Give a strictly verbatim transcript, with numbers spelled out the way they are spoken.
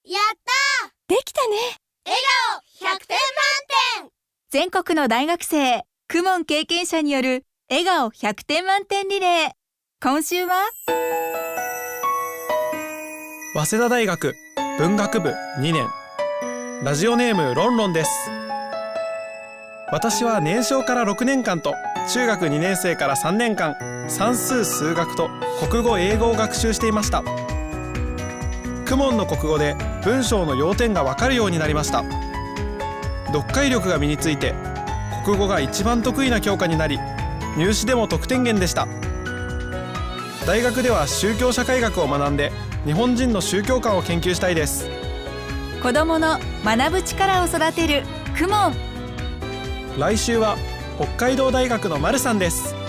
やったー、 できたね。 笑顔ひゃくてん満点。 全国の大学生公文経験者による笑顔ひゃくてん満点リレー。今週は早稲田大学文学部にねん、ラジオネームロンロンです。私は年少からろくねんかんと中学にねん生からさんねんかん、算数数学と国語英語を学習していました。公文の国語で文章の要点がわかるようになりました。読解力が身について国語が一番得意な教科になり、入試でも得点源でした。大学では宗教社会学を学んで日本人の宗教観を研究したいです。 子どもの学ぶ力を育てる公文。 来週は北海道大学の丸さんです。